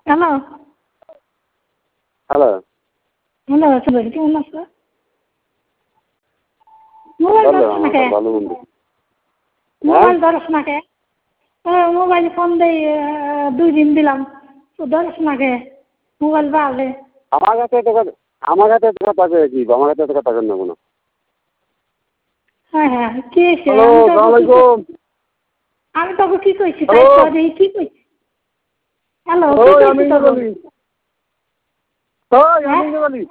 Hello hello hello Subir কেমন আছো? Mobile ভালো ধরছ না কে? ভালো মন্দ মোবাইল ধরছ না কে? মোবাইল ফোন দেই 2 দিন দিলাম তো ধরছ না কে? মোবাইল বাজে আমার কাছে তো আমার কাছে তো কথা কি আমার কাছে তো কথা কেন না হ্যাঁ হ্যাঁ কি হয়েছে? হ্যালো আসসালামু আলাইকুম আমি তোকে কি কইছি তাই তো দেখি কি কইছি? হ্যালো কি ওই কইছি আমি তোকে? বলি ওই হ্যাঁ আমি বলি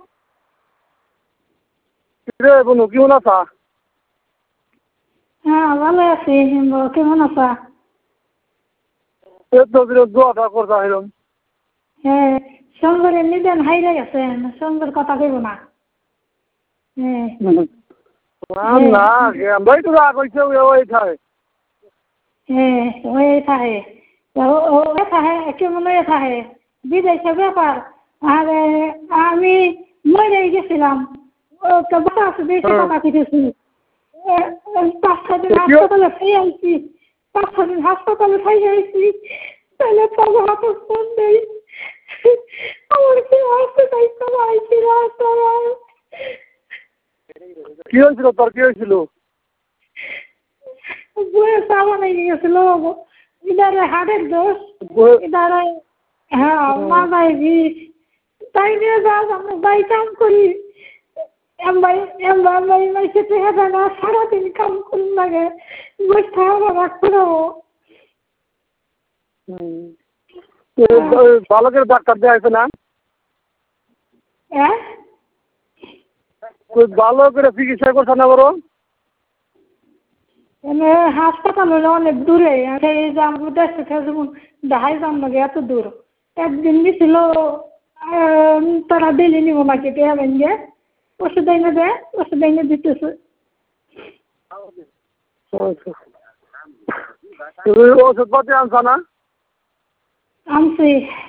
রে বনু কি মনে আছা হ্যাঁ ভালো আছি কেমন আছা? এই তো দিন দোয়াটা করতে আইলাম হ্যাঁ সঙ্গরের নিদেন হাইরে গেছেন সঙ্গের কথা কইব না হ্যাঁ না ভাই তো রাগ হইছে ওই খায় হ্যাঁ ওই থাকে ওই থাকে কেমন ওই থাকে বিদেশে ব্যাপার আর আমি মরে গেছিলাম ও তো বাতাস দেশে কথা কইতেছি 5-6 দিন হাসপাতালে খাই আইছি 5-6 দিন হাসপাতালে খাই আইছি তাহলে তবে হাতে ফোন দেই আমার কি হসপিটাল তো আইছি রাস্তায় কি হয়েছিল তোর কি হয়েছিল বয়ে সাবান হয়ে গেছিল ইদারে হাটের দোষ ইদারে হ্যাঁ মাথায় বিষ তাই নিয়ে যা আমরা বাই কাম করি এমবাই খেতে হবে না সারাদিন কাম করুন লাগে বসে আমরা রাখতে দেবো বালকের ডাক্তার দেখাইছে না হ্যাঁ বালকের চিকিৎসা করছে না বড় হাসপাতাল হলে অনেক দূরে সেই যে আমরা দেশ থেকে যেমন দেখাই যান লাগে এত দূর একদিন গেছিল তারা দিলি নিব নাকি পেয়ে গিয়ে ওষুধ এনে দেয় ওষুধ এনে দিতেছে ওষুধপাতি আনছা না আনছি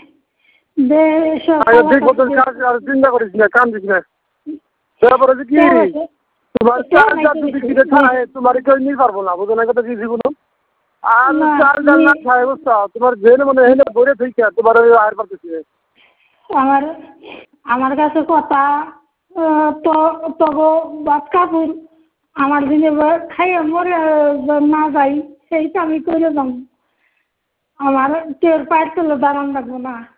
ঠিক মতন চিন্তা করিস না কান দিস না তারপরে কি তোমার তোমার কেউ নিয়ে পারবো না বুঝো না কথা কি জীবন আর চার ডাল না খায় অবস্থা তোমার জেনে মনে হেলে বইরে থেকে তোমার আয়ের পারতেছি আমার আমার কাছে কথা তো তবু বাদ কাপড় আমার দিনে খাইয়ে মরে না যাই সেইটা আমি করে দাম আমার কেউ পায়ের তলে দাঁড়ান রাখবো না